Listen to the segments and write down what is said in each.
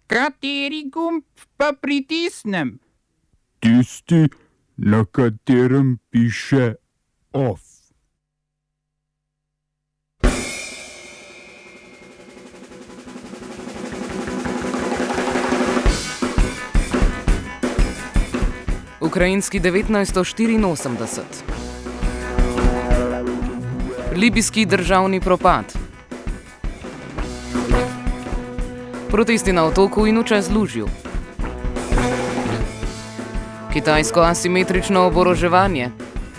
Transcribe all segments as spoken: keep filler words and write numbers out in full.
Kateri gumb pa pritisnem? Tisti, na katerem piše OF. Ukrajinski devetnajststo štiriinosemdeset. Libijski državni propad. Protesti na otoku in v Čezlužju. Kitajsko asimetrično oboroževanje.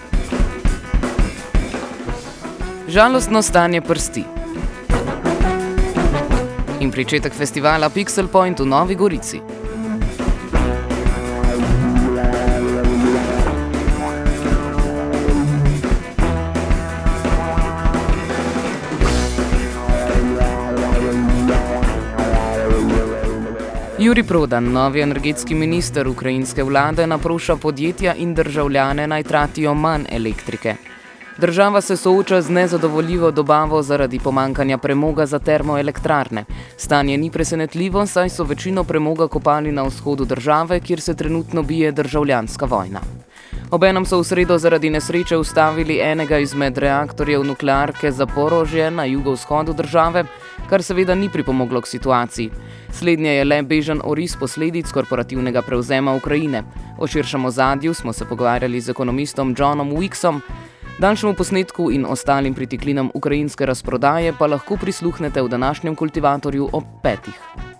Žalostno stanje prsti. In pričetek festivala Pixel Point v Novi Gorici. Jurij Prodan, novi energetski minister ukrajinske vlade, naproša podjetja in državljane naj tratijo manj elektrike. Država se sooča z nezadovoljivo dobavo zaradi pomankanja premoga za termoelektrarne. Stanje ni presenetljivo, saj so večino premoga kopali na vzhodu države, kjer se trenutno bije državljanska vojna. Obenem so v sredo zaradi nesreče ustavili enega izmed reaktorjev nuklearke Zaporožje na jugovzhodu države, kar seveda ni pripomoglo k situaciji. Slednje je le bežen oris posledic korporativnega prevzema Ukrajine. O širšem ozadju smo se pogovarjali z ekonomistom Johnom Wicksom. Daljšemu posnetku in ostalim pritiklinam ukrajinske razprodaje pa lahko prisluhnete v današnjem Kultivatorju ob petih.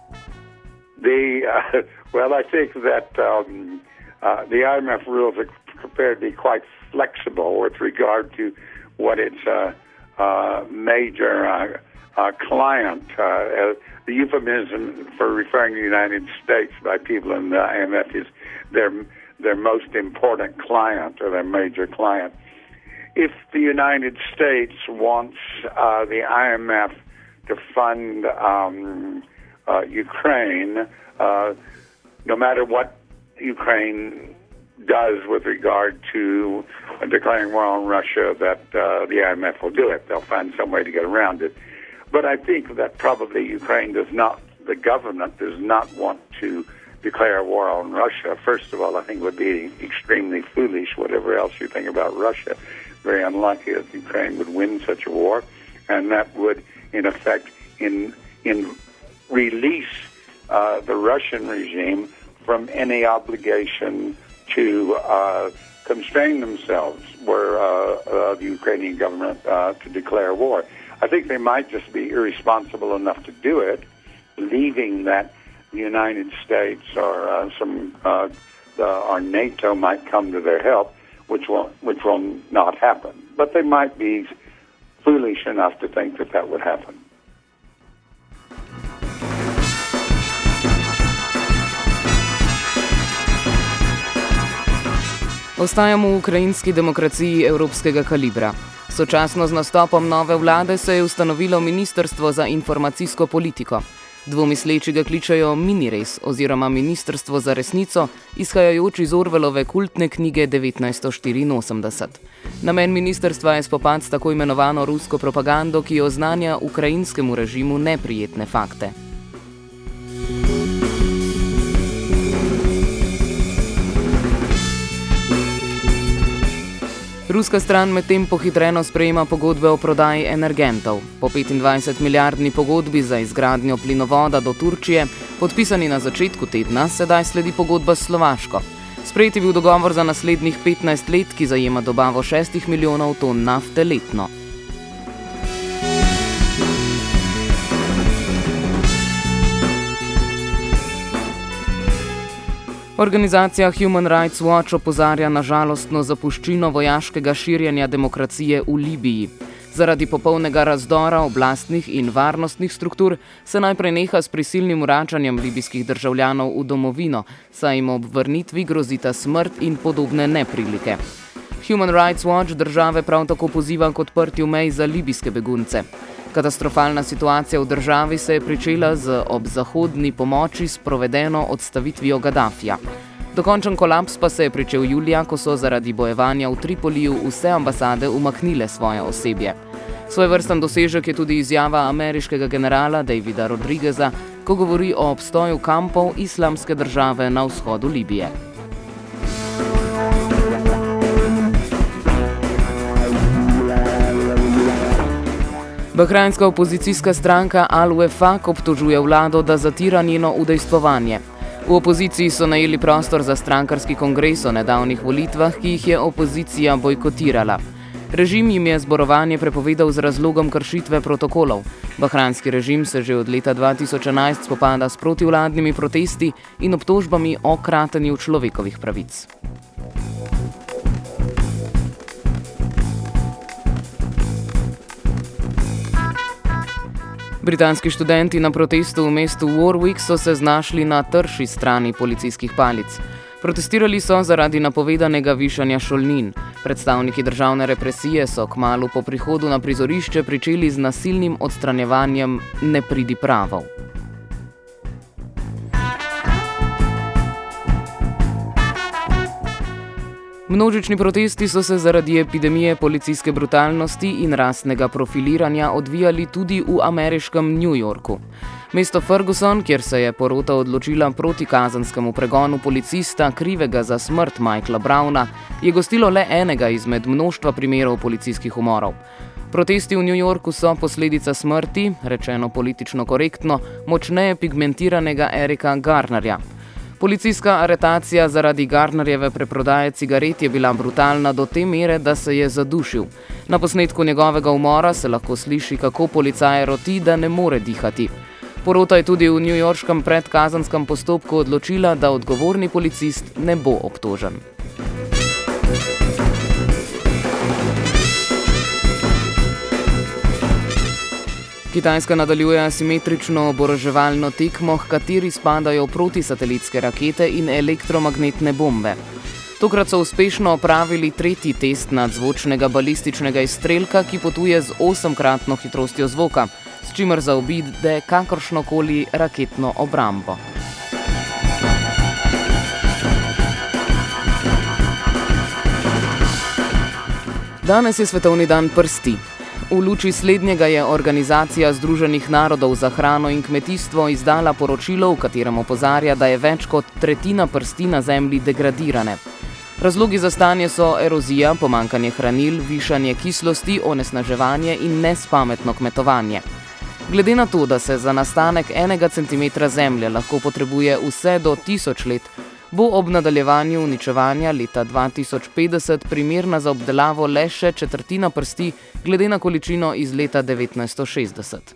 The, uh, well, I think that um, uh, the I M F rules are prepared to be quite flexible with regard to what its uh, uh, major uh, uh, client, uh, the euphemism for referring to the United States by people in the I M F is their, their most important client or their major client. If the United States wants uh, the I M F to fund um, uh, Ukraine, uh, no matter what Ukraine does with regard to declaring war on Russia, that uh, the I M F will do it. They'll find some way to get around it. But I think that probably Ukraine does not, the government does not want to declare war on Russia. First of all, I think it would be extremely foolish, whatever else you think about Russia. Very unlikely that Ukraine would win such a war, and that would, in effect, in in release uh, the Russian regime from any obligation to uh, constrain themselves, were uh, uh, the Ukrainian government uh, to declare war. I think they might just be irresponsible enough to do it, leaving that the United States or uh, some uh, uh, or NATO might come to their help, which will which will not happen. But they might be foolish enough to think that that would happen. Ostajamo v ukrajinski demokraciji evropskega kalibra. Sočasno z nastopom nove vlade se je ustanovilo Ministrstvo za informacijsko politiko. Dvomisleči ga kličejo Minires oziroma Ministrstvo za resnico, izhajajoč iz Orwellove kultne knjige devetnajststo štiriinosemdeset. Namen ministrstva je spopad s tako imenovano rusko propagando, ki oznanja ukrajinskemu režimu neprijetne fakte. Ruska stran medtem pohitreno sprejema pogodbe o prodaji energentov. Po petindvajset milijardni pogodbi za izgradnjo plinovoda do Turčije, podpisani na začetku tedna, sedaj sledi pogodba s Slovaško. Sprejet je bil dogovor za naslednjih petnajst let, ki zajema dobavo šestih milijonov ton nafte letno. Organizacija Human Rights Watch opozarja na žalostno zapuščino vojaškega širjenja demokracije v Libiji. Zaradi popolnega razdora oblastnih in varnostnih struktur se najprej neha s prisilnim vračanjem libijskih državljanov v domovino, saj jim ob vrnitvi grozita smrt in podobne neprilike. Human Rights Watch države prav tako poziva k odprtju mej za libijske begunce. Katastrofalna situacija v državi se je pričela z ob zahodni pomoči sprovedeno odstavitvijo Gaddafija. Dokončen kolaps pa se je pričel julija, ko so zaradi bojevanja v Tripoliju vse ambasade umaknile svoje osebje. Svojevrsten dosežek je tudi izjava ameriškega generala Davida Rodrigueza, ko govori o obstoju kampov islamske države na vzhodu Libije. Bahrajnska opozicijska stranka Al-Wefaq obtožuje vlado, da zatira njeno udejstvovanje. V opoziciji so najeli prostor za strankarski kongres o nedavnih volitvah, ki jih je opozicija bojkotirala. Režim jim je zborovanje prepovedal z razlogom kršitve protokolov. Bahrajnski režim se že od leta dva tisoč enajst spopada s protivladnimi protesti in obtožbami o kratenju človekovih pravic. Britanski študenti na protestu v mestu Warwick so se znašli na trši strani policijskih palic. Protestirali so zaradi napovedanega višanja šolnin. Predstavniki državne represije so kmalu po prihodu na prizorišče pričeli z nasilnim odstranjevanjem nepridipravov. Množični protesti so se zaradi epidemije policijske brutalnosti in rasnega profiliranja odvijali tudi v ameriškem New Yorku. Mesto Ferguson, kjer se je porota odločila proti kazenskemu pregonu policista krivega za smrt Michaela Browna, je gostilo le enega izmed mnoštva primerov policijskih umorov. Protesti v New Yorku so posledica smrti, rečeno politično korektno, močneje pigmentiranega Erika Garnerja. Policijska aretacija zaradi Garnerjeve preprodaje cigaret je bila brutalna do te mere, da se je zadušil. Na posnetku njegovega umora se lahko sliši, kako policaje roti, da ne more dihati. Porota je tudi v newyorškem predkazenskem postopku odločila, da odgovorni policist ne bo obtožen. Kitajska nadaljuje asimetrično oboroževalno tekmo, h kateri spadajo protisatelitske rakete in elektromagnetne bombe. Tokrat so uspešno opravili tretji test nadzvočnega balističnega izstrelka, ki potuje z osemkratno hitrostjo zvoka, s čimer zaobide kakršnokoli raketno obrambo. Danes je svetovni dan prsti. V luči slednjega je Organizacija Združenih narodov za hrano in kmetijstvo izdala poročilo, v katerem opozarja, da je več kot tretjina prsti na zemlji degradirane. Razlogi za stanje so erozija, pomanjkanje hranil, višanje kislosti, onesnaževanje in nespametno kmetovanje. Glede na to, da se za nastanek enega centimetra zemlje lahko potrebuje vse do tisoč let, bo ob nadaljevanju uničevanja leta dva tisoč petdeset primerna za obdelavo le še četrtina prsti, glede na količino iz leta devetnajststo šestdeset.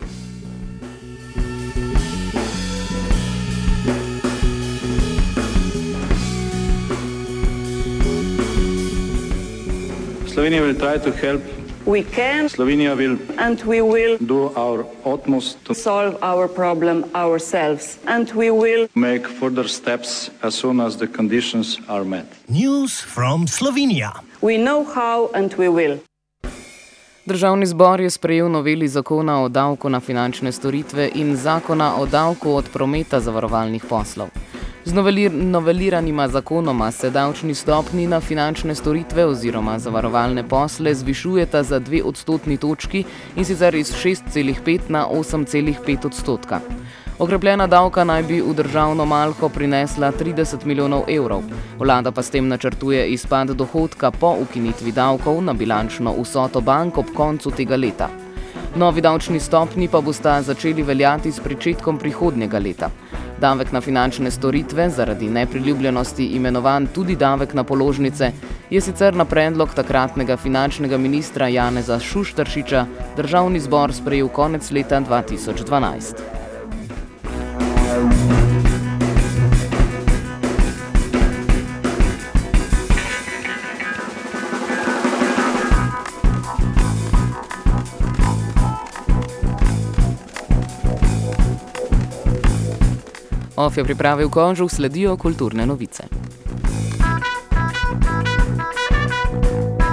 Slovenia will try to help. We can. Slovenia will. And we will. Do our utmost to solve our problem ourselves. And we will. Make further steps as soon as the conditions are met. News from Slovenia. We know how and we will. Državni zbor je sprejel noveli zakona o davku na finančne storitve in zakona o davku od prometa zavarovalnih poslov. Z novelir, noveliranima zakonoma se davčni stopnji na finančne storitve oziroma zavarovalne posle zvišujeta za dve odstotni točki in sicer iz šest celih pet na osem celih pet odstotka. Okrepljena davka naj bi v državno malho prinesla trideset milijonov evrov. Vlada pa s tem načrtuje izpad dohodka po ukinitvi davkov na bilančno vsoto bank ob koncu tega leta. Novi davčni stopnji pa bosta začeli veljati s pričetkom prihodnjega leta. Davek na finančne storitve, zaradi nepriljubljenosti imenovan tudi davek na položnice, je sicer na predlog takratnega finančnega ministra Janeza Šuštaršiča državni zbor sprejel konec leta dva tisoč dvanajst. Of je pripravil Kožuh, sledijo kulturne novice.